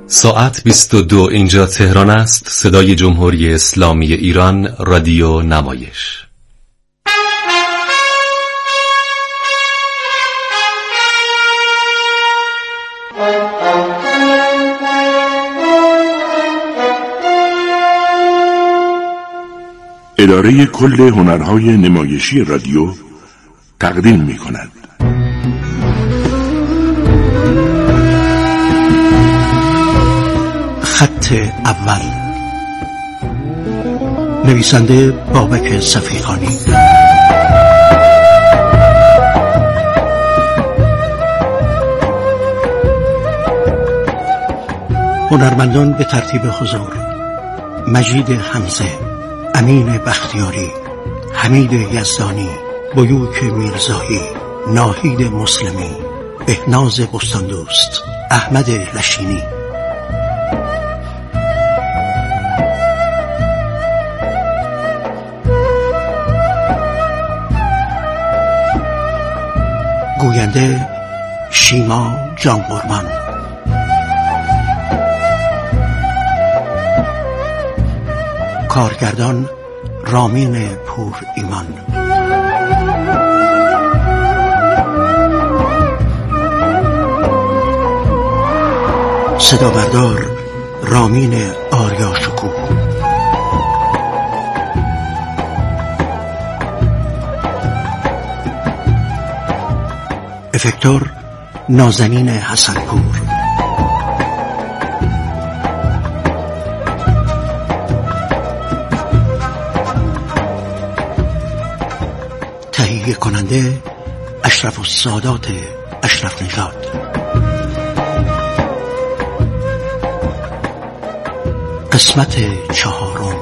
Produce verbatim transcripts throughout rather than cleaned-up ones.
ساعت بیست و دو اینجا تهران است. صدای جمهوری اسلامی ایران، رادیو نمایش. اداره کل هنرهای نمایشی رادیو تقدیم می کند. خط اول، نویسنده بابک صفیخانی. هنرمندان به ترتیب حضور: مجید حمزه، امین بختیاری، حمید یزدانی، بیوک میرزایی، ناهید مسلمی، بهناز بستاندوست، احمد لشینی. گوینده شیما جانقربان. کارگردان رامین پور ایمان. صدا بردار رامین آریا شکوه. افکتور نازنین حسنپور. تهیه کننده اشرف السادات اشرف نژاد. قسمت چهارم.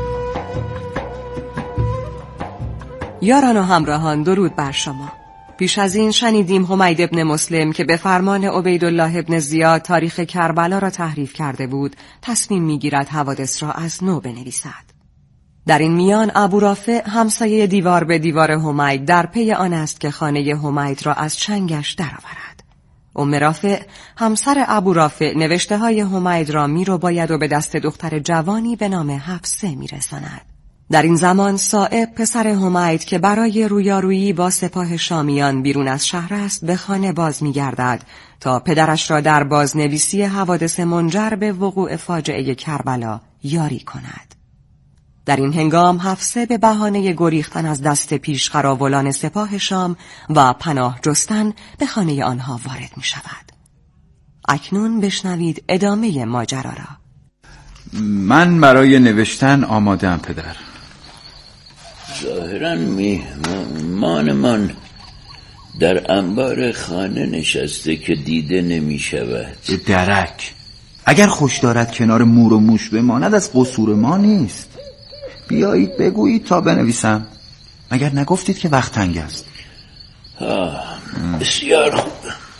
یاران و همراهان، درود بر شما. پیش از این شنیدیم حمید ابن مسلم که به فرمان عبیدالله ابن زیاد تاریخ کربلا را تحریف کرده بود، تصمیم میگیرد حوادث را از نو بنویسد. در این میان ابو رافع، همسایه دیوار به دیوار حمید، در پی آن است که خانه حمید را از چنگش درآورد. ام رافع، همسر ابو رافع، نوشته های حمید را میرو باید و به دست دختر جوانی به نام حفصه میرساند. در این زمان صائب، پسر حمید که برای رویارویی با سپاه شامیان بیرون از شهر است، به خانه باز می‌گردد تا پدرش را در بازنویسی حوادث منجر به وقوع فاجعه کربلا یاری کند. در این هنگام حفصه به بهانه گریختن از دست پیشقراولان سپاه شام و پناه جستن به خانه آنها وارد می‌شود. اکنون بشنوید ادامه ماجرا را. من برای نوشتن آماده‌ام پدر. ظاهراً میهمانمان در انبار خانه نشسته که دیده نمی شود. درک، اگر خوش دارد کنار مور و موش بماند از قصور ما نیست. بیایید بگویید تا بنویسم. مگر نگفتید که وقت تنگ است؟ آه، بسیار خوب.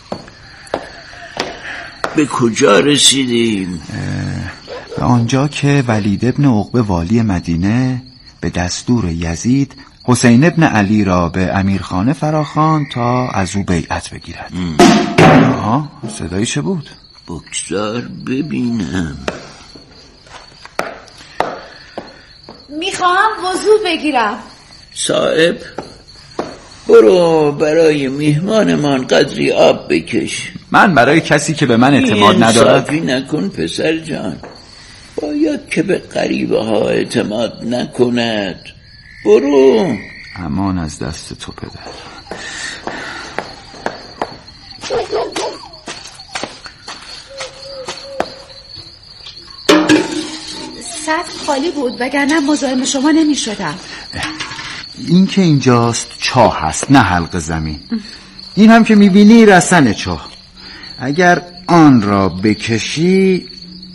به کجا رسیدیم؟ به آنجا که ولید ابن عقبه والی مدینه به دستور یزید حسین ابن علی را به امیرخانه فراخواند تا از او بیعت بگیرد. آها، صدایی چه بود؟ بگذار ببینم. میخواهم وضو بگیرم. صاحب، برو برای میهمانمان قدری آب بکش. من برای کسی که به من اعتماد ندارد؟ انصافی نکن پسر جان، باید که به غریبه ها اعتماد نکند. برو. امان از دست تو پدر. سطح خالی بود وگرنه مزاحم شما نمی شدم. این که اینجاست چاه هست، نه حلق زمین. این هم که میبینی رسن چاه. اگر آن را بکشی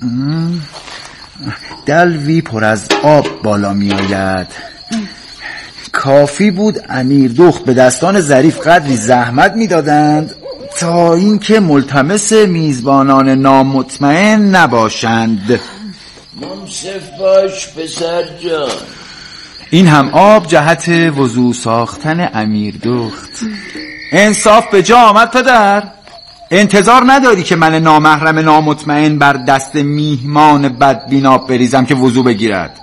دلوی پر از آب بالا می آید. کافی بود امیر دخت به دستان ظریف قدری زحمت می دادند تا اینکه ملتمس میزبانان نامطمئن نباشند. منصف باش پسر جان. این هم آب جهت وضو ساختن امیر دخت. انصاف به جا آمد پدر؟ انتظار نداری که من نامحرم نامطمئن بر دست میهمان بدبینا بریزم که وضو بگیرد؟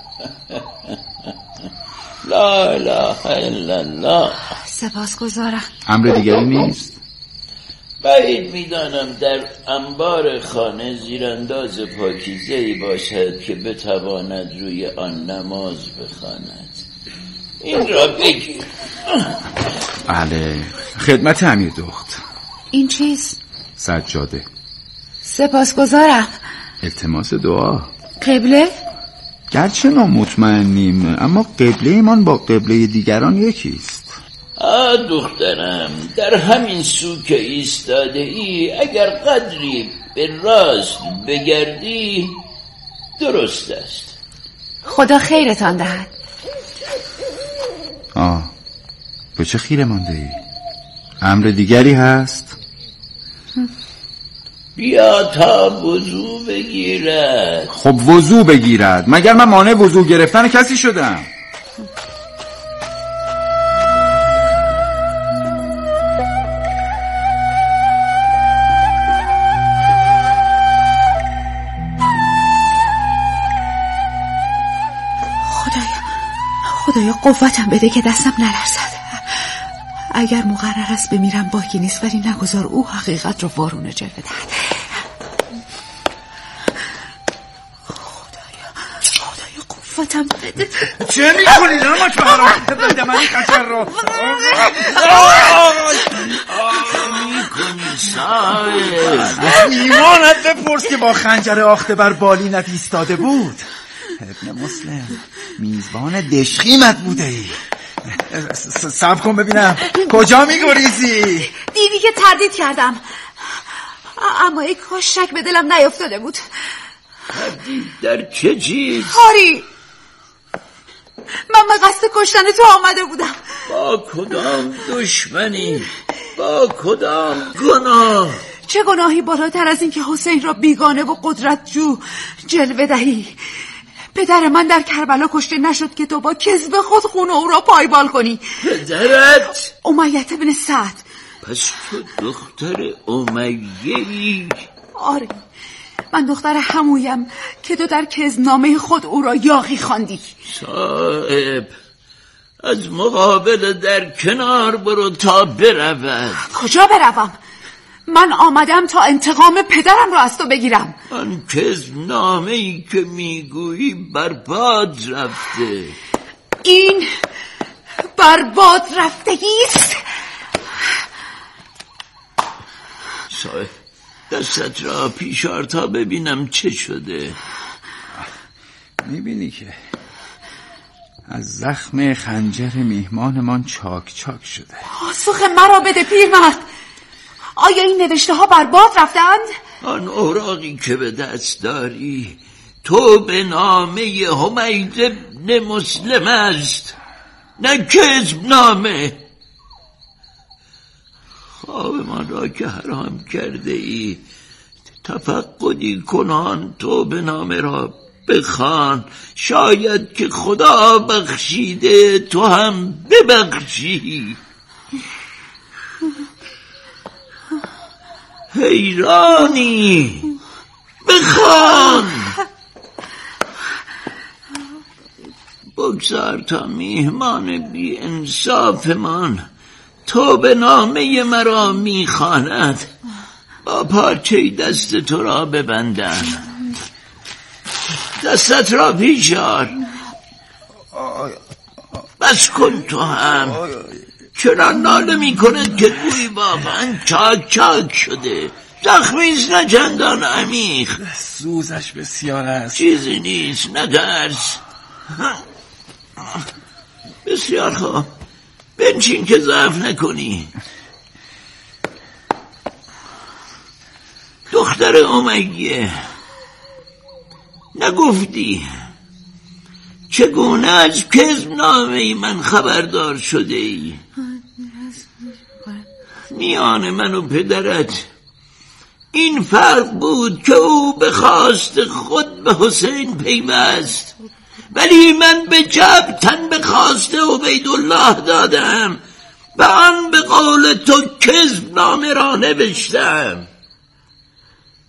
لا اله الا الله. سپاسگزارم. امر دیگری نیست؟ بعید میدانم در انبار خانه زیرانداز پاکیزه‌ای باشد که بتواند روی آن نماز بخواند. این را بگیر. بله، خدمت امیر دخت. این چیست؟ سجاده. سپاسگزارم. التماس دعا. قبله؟ گرچه نامطمئنیم اما قبله ایمان با قبله دیگران یکیست. آه دخترم، در همین سو که ایستاده ای اگر قدری به راست بگردی درست است. خدا خیرتان دهد. آه، به چه خیره مانده ای؟ امر دیگری هست؟ بیا تا وضو بگیرد. خب وضو بگیرد؟ مگر من مانع وضو گرفتن کسی شدم؟ خدایا قوتم بده که دستم نلرزد. اگر مقرر است بمیرم باکی نیست، ولی نگذار او حقیقت رو وارونه جلوه دهد. خدایا خدایا قوتم بده. چه میکنی نماش بهرام؟ بده من این خشر رو میکنی صاحب. ایمانت بپرس که با خنجر آخته بر بالینت ایستاده بود. ابن مسلم، میزبان دشخیمت بوده ای. صبر کن ببینم کجا میگریزی؟ دیدی که تردید کردم، اما ای کاش شک به دلم نیفتاده بود. تردید در چه چیز؟ هاری، من به قصد کشتن تو آمده بودم. با کدام دشمنی؟ با کدام گناه؟ چه گناهی بالاتر از این که حسین را بیگانه و قدرت جو جلوه دهی؟ پدر من در کربلا کشته نشد که تو با کذب خود خون او را پایمال کنی. پدرت؟ امیه بن سعد. پس تو دختر امیه‌ای؟ آره، من دختر همویم که تو در کذبنامه خود او را یاغی خواندی. صاحب، از مقابل در کنار برو تا برود. کجا بروم؟ من آمدم تا انتقام پدرم را از تو بگیرم. آن کذبنامه‌ای که میگویی برباد رفته. این برباد رفتگیست. صاحب، دستت را پیشار تا ببینم چه شده. میبینی که از زخم خنجر میهمانمان چاک چاک شده. پاسخ مرا بده پیرمرد. آیا این نوشته ها برباد رفتند؟ آن اوراقی که به دست داری تو به نامه حمید ابن مسلم است، نه کذب نامه. خواب من را که حرام کرده ای تفقدی کنان تو به نامه را بخوان، شاید که خدا بخشیده تو هم ببخشی. حیرانی، بخوان. بگذار تا میهمان بی انصاف من تو به نامه مرا میخواند، با پارچه دست تو را ببندم. دستت را پیشار. بس کن تو هم. چرا ناله می کند که گویی واقعا چاک چاک شده؟ زخمیست نه چندان عمیق. سوزش بسیار است. چیزی نیست، نترس. بسیار خوب، بنشین که ضعف نکنی. دختر امیه، نگفتی چگونه از کذب نامه من خبردار شده ای؟ میان من و پدرت این فرق بود که او به خواست خود به حسین پیوست، ولی من به جبر تن به خواست عبیدالله دادم و آن به قول تو کذب نامه را نوشتم.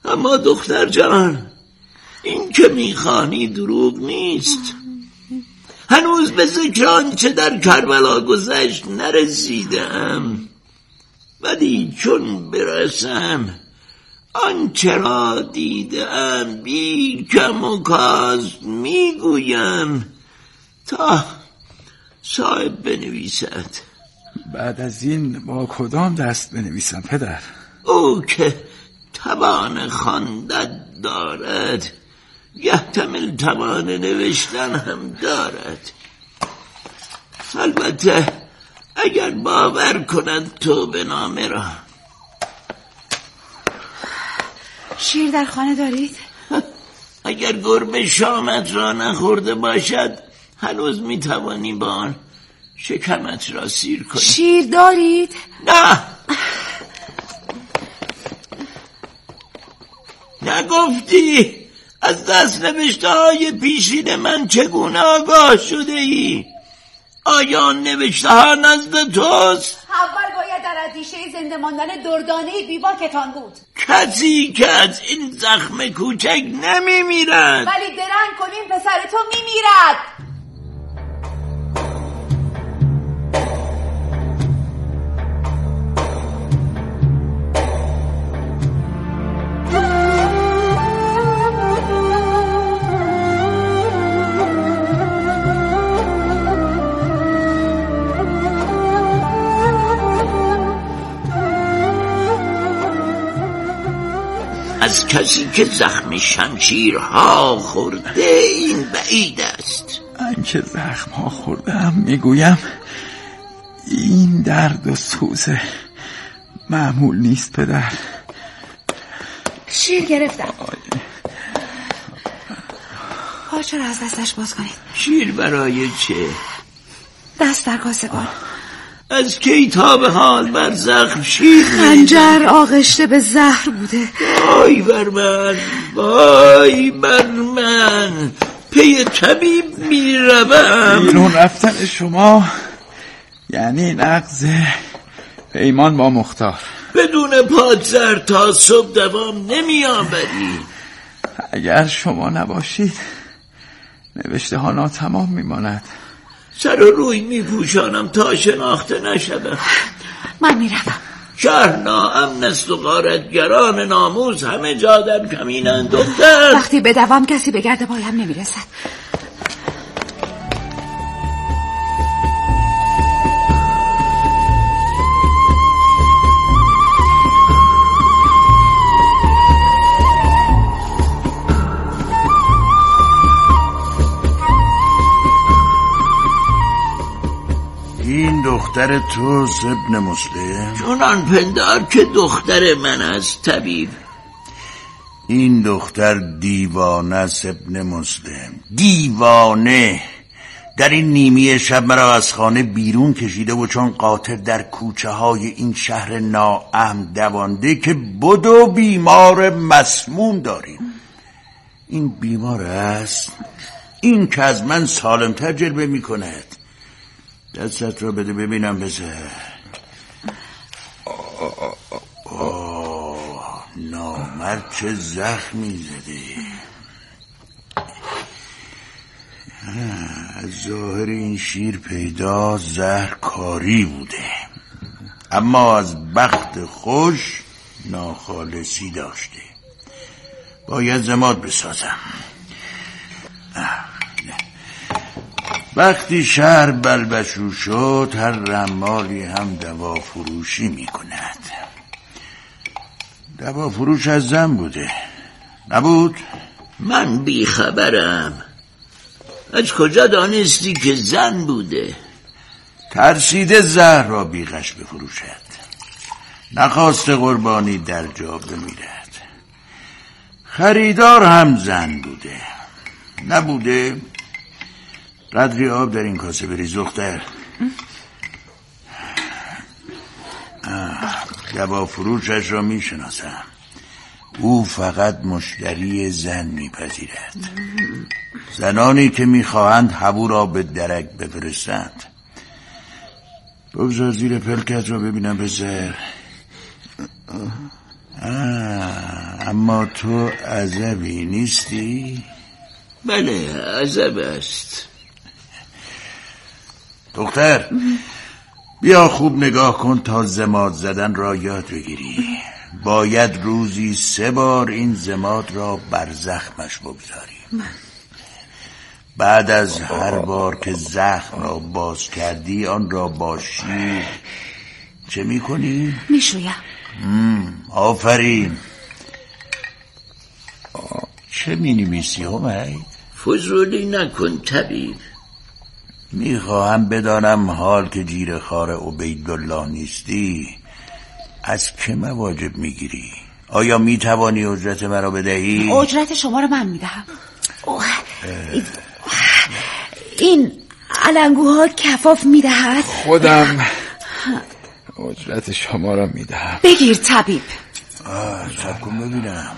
اما دختر جان، این که میخوانی دروغ نیست. هنوز به ذکر آنچه در کربلا گذشت نرسیدم، ولی چون برسم آنچه را دیدم بی کم و کاست میگویم تا صاحب بنویسد. بعد از این با کدام دست بنویسم پدر؟ او که توان خواندن دارد، یحتمل توان نوشتن هم دارد. البته اگر باور کند تو به نامه را. شیر در خانه دارید؟ اگر گربه شامت را نخورده باشد هنوز میتوانی با آن شکمت را سیر کنی. شیر دارید؟ نه نگفتی از دست نوشته های پیشین من چگونه آگاه شده ای؟ آیا نوشته ها نزد توست؟ اول باید در اندیشه زنده ماندن دردانه بیباکتان بود. کسی که از این زخم کوچک نمی میرد. ولی درنگ کنیم پسر تو می میرد. از کسی که زخم شمشیرها خورده این بعید است. من که زخمها خوردم میگویم این درد و سوز معمول نیست پدر. شیر گرفتم. پاچه را از دستش باز کنید. شیر برای چه؟ دست در کاسبان. از کی تا به حال بر زخم شیر خنجر آغشته به زهر بوده. وای بر من، وای بر من، پی طبیب می روم. بیرون رفتن شما یعنی نقض پیمان با مختار. بدون پادزر تا صبح دوام نمی آوری. اگر شما نباشید نوشته ها ناتمام می ماند. سر و روی می پوشانم تا شناخته نشدم. من می روم. شهر ناامن است و غارتگران ناموس همه جا در کمینند دختر. وقتی بدوام کسی به گرد پایم نمی رسد. این دختر تو ابن مسلم؟ چونان پندار که دختر من است طبیب. این دختر دیوانه است ابن مسلم، دیوانه. در این نیمی شب مرا از خانه بیرون کشیده و چون قاطر در کوچه های این شهر ناامن دوانده که بدو بیمار مسموم داریم. این بیمار است، این که از من سالمتر جلوه می کند. دستت را بده ببینم بزر. آه نامرد چه زخمی زده. از ظاهر این شیر پیدا زهر کاری بوده، اما از بخت خوش ناخالصی داشته. باید ضماد بسازم. وقتی شهر بلبشو شد هر رمالی هم دوا فروشی می کند. دوا فروش از زن بوده نبود؟ من بیخبرم. از کجا دانستی که زن بوده؟ ترسیده زهر را بیغش بفروشد، نخواست قربانی در جا بمیرد. خریدار هم زن بوده نبوده؟ قدری آب در این کاسه بریز دختر. دوا فروشش را می شناسم. او فقط مشتری زن می پذیرد. زنانی که می خواهند حبو را به درک بفرستند. بگذار زیر پلکت را ببینم بزر. اما تو عزبی نیستی؟ بله عزب است. دختر بیا خوب نگاه کن تا ضماد زدن را یاد بگیری. باید روزی سه بار این ضماد را بر زخمش بگذاری. بعد از هر بار که زخم را باز کردی آن را با شیر چه میکنی؟ میشویم. آفرین. چه مینویسی همید؟ فضولی نکن طبیب. میخواهم بدانم حال که جیر خار عبیدالله نیستی از که مواجب میگیری؟ آیا میتوانی اجرت مرا بدهی؟ اجرت شما رو من میدهم. این علنگوها کفاف میدهد. خودم اجرت شما را میدهم. بگیر طبیب. صبر کن ببینم.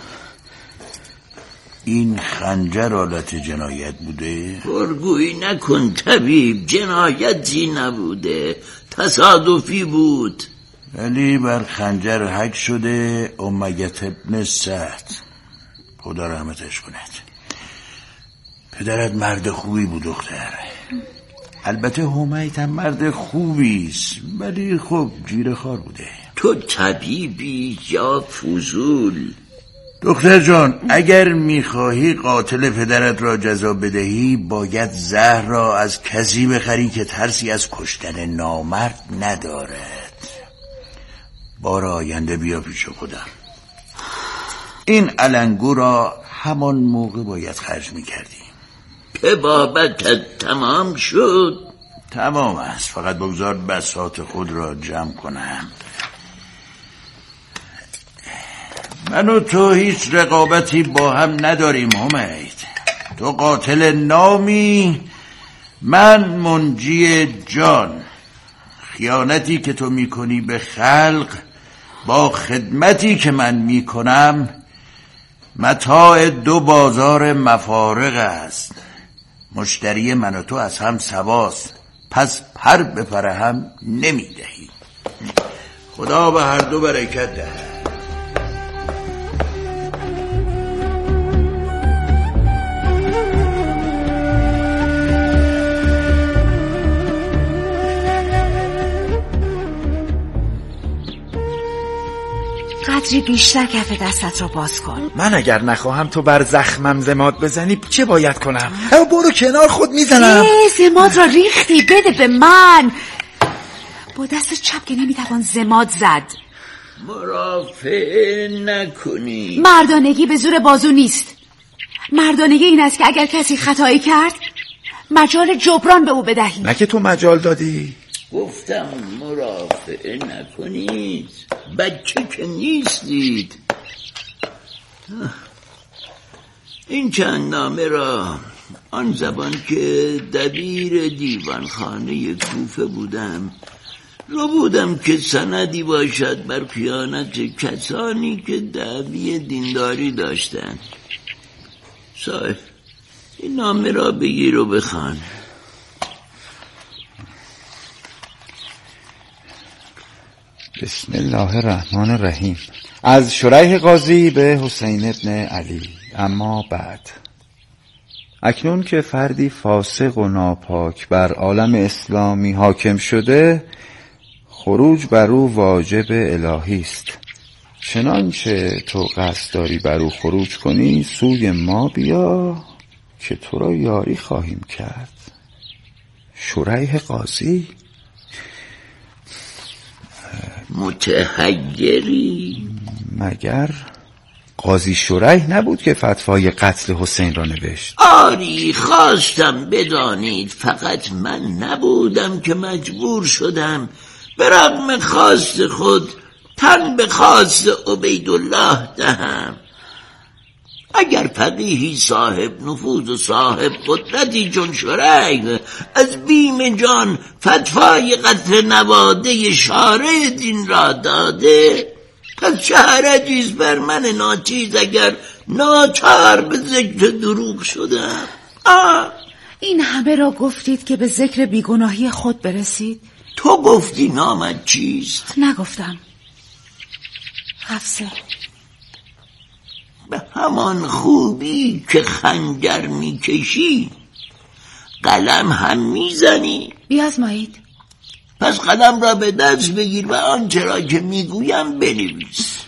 این خنجر آلت جنایت بوده؟ پرگویی نکن طبیب، جنایتی نبوده، تصادفی بود. ولی بر خنجر حک شده امیت ابن سعد، خدا رحمتش کند. پدرت مرد خوبی بود دختر. البته همیت هم مرد خوبی است، ولی خب جیره خار بوده. تو طبیبی یا فضول؟ دختر جان اگر میخواهی قاتل پدرت را جزا بدهی باید زهر را از کسی بخری که ترسی از کشتن نامرد ندارد. بار آینده بیا پیش خودم. این علنگو را همان موقع باید خرج میکردی. به بابتت تمام شد؟ تمام است، فقط بگذار بساط خود را جمع کنم. من و تو هیچ رقابتی با هم نداریم همید. تو قاتل نامی، من منجی جان. خیانتی که تو میکنی به خلق با خدمتی که من میکنم متاع دو بازار مفارق است. مشتری من و تو از هم سواست، پس پر به پر هم نمیدهی. خدا به هر دو برکت دهد. قدری بیشتر کف دستت را باز کن. من اگر نخواهم تو بر زخمم ضماد بزنی چه باید کنم؟ برو کنار، خود میزنم. ضماد را ریختی، بده به من. با دست چپ که نمیتوان ضماد زد. مرافعه نکنی. مردانگی به زور بازو نیست. مردانگی این است که اگر کسی خطایی کرد مجال جبران به او بدهی. نه که تو مجال دادی. گفتم مرافعه نکنید، بچه که نیستید. این چند نامه را آن زبان که دبیر دیوانخانه کوفه بودم رو بودم که سندی باشد بر خیانت کسانی که دعوی دینداری داشتند. صاحب این نامه را بگیر و بخوان. بسم الله الرحمن الرحیم. از شریح قاضی به حسین ابن علی. اما بعد، اکنون که فردی فاسق و ناپاک بر عالم اسلامی حاکم شده، خروج بر او واجب الهی است. چنانچه تو قصد داری بر او خروج کنی سوی ما بیا که تو را یاری خواهیم کرد. شریح قاضی. متحیری؟ مگر قاضی شریح نبود که فتوای قتل حسین را نوشت؟ آری خواستم بدانید، فقط من نبودم که مجبور شدم به رغم خواست خود تن به خواست عبیدالله دهم. اگر فقیهی صاحب نفوذ و صاحب قدرتی چون شریح از بیم جان فتوای قتل نواده شارع دین را داده، پس چه حرجیست بر من ناچیز اگر ناچار به ذکر دروغ شدم؟ آه. این همه را گفتید که به ذکر بیگناهی خود برسید؟ تو گفتی نامت چیست؟ نگفتم. حفصه. همان خوبی که خنجر میکشی قلم هم میزنی. بیازمایید. پس قلم را به دست بگیر و آنچه را که میگویم بنویس.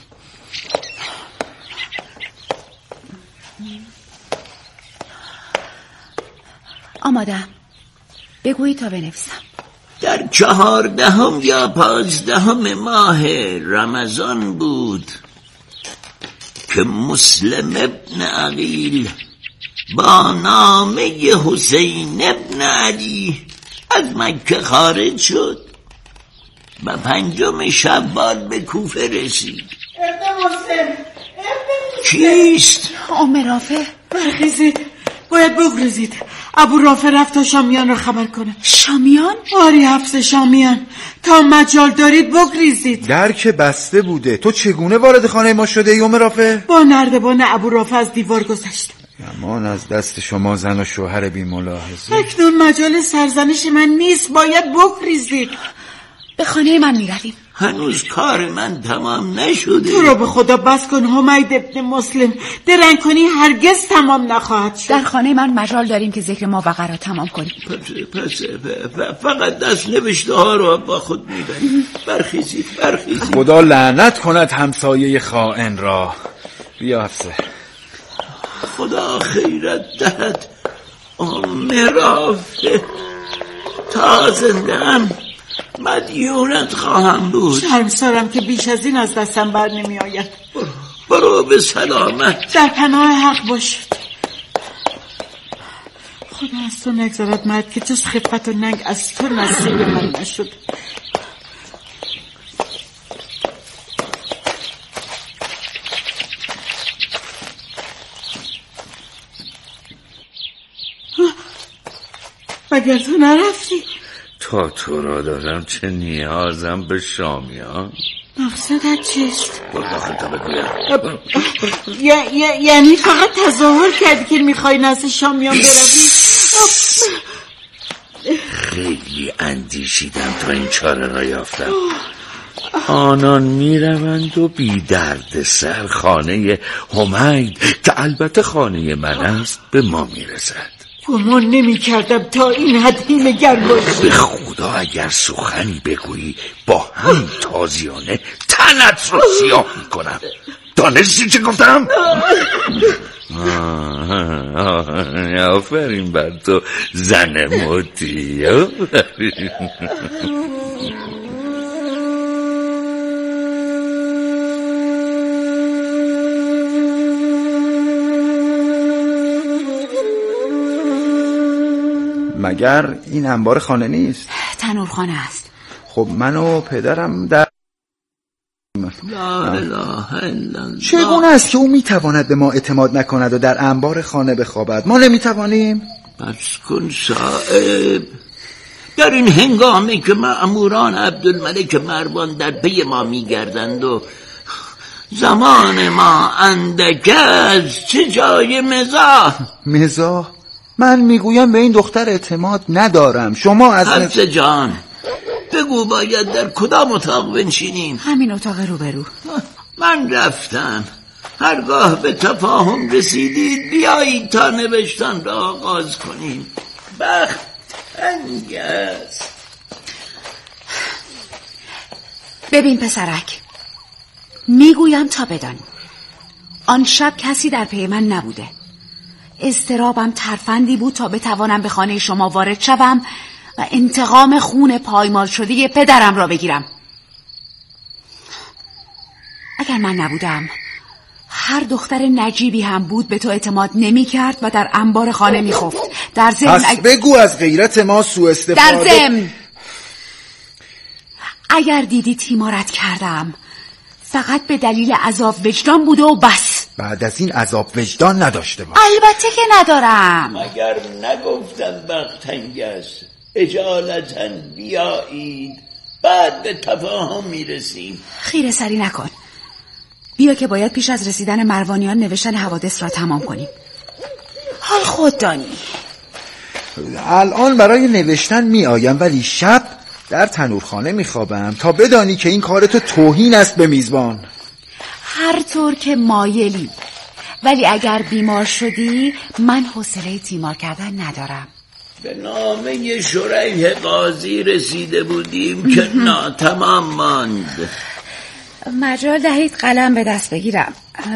آمادم. بگویی تا بنویسم. در چهاردهم یا پانزدهم ماه رمضان بود که مسلم ابن عقیل با نامه حسین ابن علی از مکه خارج شد و پنجم شوال به کوفه رسید. ابن مسلم کیست؟ ام رافع. برخیزید، باید بگریزید. ابو رافع رفت تا شامیان را خبر کنه. شامیان؟ آری حفظ شامیان. تا مجال دارید بگریزید. در که بسته بوده. تو چگونه وارد خانه ما شده ای ام رافع؟ با نردبان ابو رافع از دیوار گذشت. امان از دست شما زن و شوهر بی ملاحظه. اکنون مجال سرزنش من نیست، باید بگریزید. به خانه من میرویم. هنوز کار من تمام نشده. تو رو به خدا بس کن حمید ابن مسلم. درنگ کنی هرگز تمام نخواهد شد. در خانه من مجال داریم که ذکر ما وقع را تمام کنیم. پس, پس فقط دست نوشته ها رو با خود میبریم. برخیزید برخیزید. خدا لعنت کند همسایه خائن را. بیا حفظه. خدا خیرت دهد ام رافع. تا زنده‌ام مدیونت خواهم بود. شرمسارم که بیش از این از دستم بر نمی آید. برو, برو به سلامت. در پناه حق باشید. خدا از تو نگذارد مرد که جز خفت و ننگ از تو نصیب من نشد. مگر تو نرفتی؟ تا تو را دارم چه نیازم به شامیان؟ مقصدت چیست؟ برو داخل تا بگویم. یعنی فقط تظاهر کردی که میخوای نزد شامیان بروی؟ خیلی اندیشیدم تا این چاره را یافتم. آنان میروند و بی درد سر خانه حمید که البته خانه من است به ما میرسد. گمان نمی کردم تا این حد هیله‌گر باشی. به خدا اگر سخنی بگویی با همین تازیانه تنت رو سیاه میکنم. دانستی چه گفتم؟ آفرین بر تو زن موتی. مگر این انبار خانه نیست؟ تنورخانه است. خب من و پدرم در لا اله الا الله. چگونه است که او میتواند به ما اعتماد نکند و در انبار خانه بخوابد؟ ما نمیتوانیم؟ بس کن صاحب. در این هنگامی که مأموران عبدالملک مروان در پی ما میگردند و زمان ما اندک است، چه جای مزاح. مزاح؟ من میگویم به این دختر اعتماد ندارم. شما از حفظ جان بگو باید در کدام اتاق بنشینیم؟ همین اتاق روبرو. من رفتم. هرگاه به تفاهم رسیدید بیایید تا نوشتن را آغاز کنیم. بخت تنگ است. ببین پسرک، میگویم تا بدانی آن شب کسی در پی من نبوده. اضطرابم ترفندی بود تا بتوانم به خانه شما وارد شوم و انتقام خون پایمال شده پدرم را بگیرم. اگر من نبودم هر دختر نجیبی هم بود به تو اعتماد نمی کرد و در انبار خانه می خفت. در ضمن پس اگ... بگو از غیرت ما سوء استفاده. در ضمن اگر دیدی تیمارت کردم فقط به دلیل عذاب وجدان بوده و بس. بعد از این عذاب وجدان نداشته باش. البته که ندارم. مگر نگفتم بخت تنگ است؟ اجالتا بیایید بعد به تفاهم میرسیم. خیره سری نکن. بیا که باید پیش از رسیدن مروانیان نوشتن حوادث را تمام کنیم. حال خود دانی. الان برای نوشتن می آیم ولی شب در تنورخانه می خوابم تا بدانی که این کار تو توهین است به میزبان. هر طور که مایلی ولی اگر بیمار شدی من حوصله تیمار کردن ندارم. به نامه شریح قاضی رسیده بودیم که ناتمام ماند. مجال دهید قلم به دست بگیرم.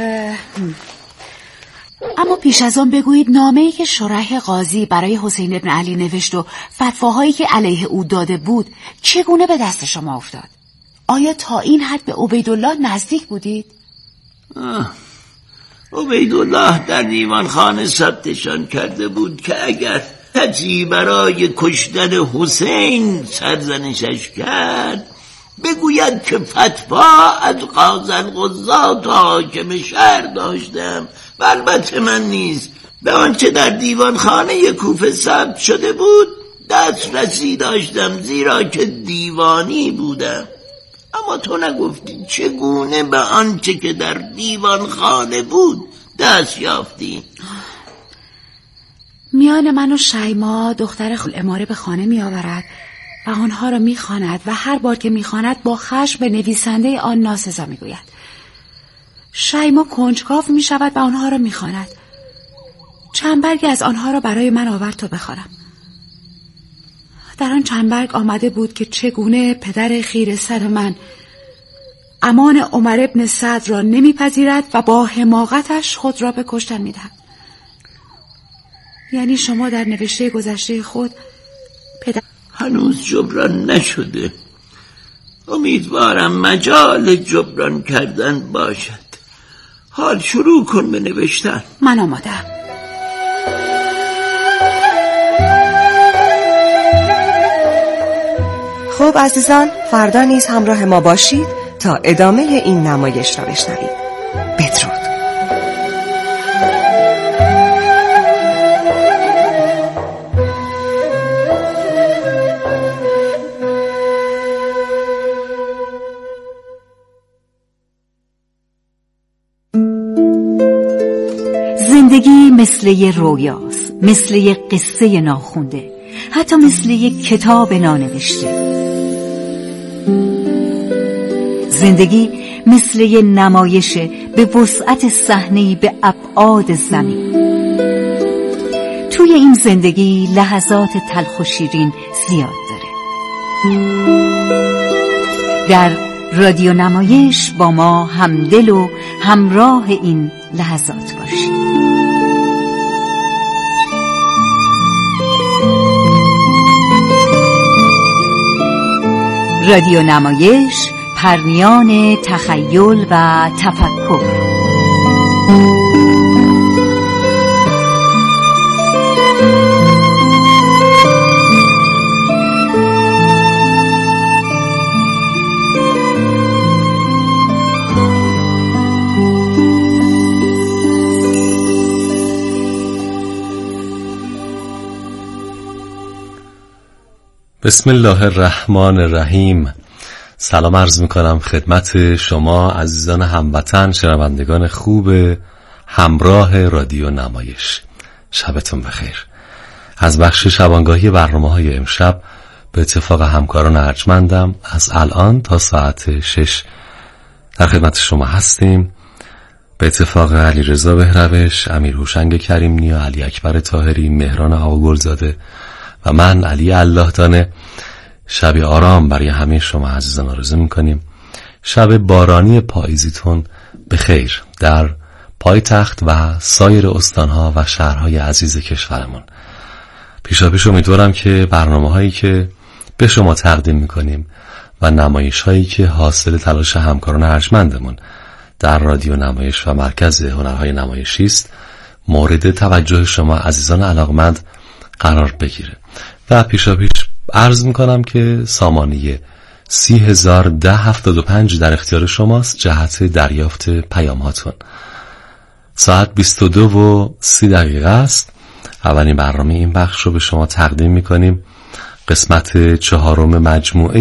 اما پیش از آن بگویید نامه‌ای که شریح قاضی برای حسین ابن علی نوشت و فتواهایی که علیه او داده بود چگونه به دست شما افتاد؟ آیا تا این حد به عبیدالله نزدیک بودید؟ عبیدالله در دیوان خانه ثبتشان کرده بود که اگر کسی برای کشتن حسین سرزنشش کرد بگوید که فتوا از قاضی القضات حاکم شهر داشتم و البته من نیز به آنچه در دیوان خانه کوفه ثبت شده بود دسترسی داشتم، زیرا که دیوانی بودم. اما تو نگفتی چگونه به آنچه که در دیوان خانه بود دست یافتی؟ میان من و شیما دختر خالعماره به خانه می آورد و آنها را می خواند و هر بار که می خواند با خشم به نویسنده آن ناسزا می گوید. شیما کنجکاو می شود و آنها را می خواند. چند برگ از آنها را برای من آورد تا بخوانم. در آن چند برگ آمده بود که چگونه پدر خیره سر من امان عمر ابن سعد را نمیپذیرد و با حماقتش خود را به کشتن میدهد. یعنی شما در نوشته گذشته خود پدر هنوز جبران نشده. امیدوارم مجال جبران کردن باشد. حال شروع کن به نوشتن. من آماده‌ام. خب عزیزان، فردا نیز همراه ما باشید تا ادامه این نمایش را بشنوید. بدرود. زندگی مثل یه رویاست، مثل یه قصه ناخونده، حتی مثل یه کتاب نانوشته. زندگی مثل یه نمایشه به وسعت صحنه‌ای به ابعاد زمین. توی این زندگی لحظات تلخ و شیرین زیاد داره. در رادیو نمایش با ما همدل و همراه این لحظات باشید. رادیو نمایش، پرمیان تخیل و تفکر. بسم الله الرحمن الرحیم. سلام عرض میکنم خدمت شما عزیزان هموطن، شنوندگان خوب همراه رادیو نمایش. شبتون بخیر. از بخش شبانگاهی برنامه‌های امشب به اتفاق همکاران ارجمندم از الان تا ساعت شش در خدمت شما هستیم. به اتفاق علیرضا بهروش، امیر هوشنگ کریم‌نیا، علی اکبر طاهری، مهران آقاگلزاده و من علی الله دانه شب آرام برای همه شما عزیزان آرزو میکنیم. شب بارانی پاییزیتون به خیر در پایتخت و سایر استانها و شهرهای عزیز کشورمون. پیشا پیش امیدوارم که برنامه هایی که به شما تقدیم میکنیم و نمایش هایی که حاصل تلاش همکاران ارجمندمون در رادیو نمایش و مرکز هنرهای نمایشی است مورد توجه شما عزیزان علاقمند قرار بگیره. و پیشا پیش عرض میکنم که سامانه سی هزار ده هفتاد و پنج در اختیار شماست جهت دریافت پیام هاتون. ساعت بیست و دو و سی دقیقه است. اولین برنامه این بخش رو به شما تقدیم میکنیم. قسمت چهارم مجموعه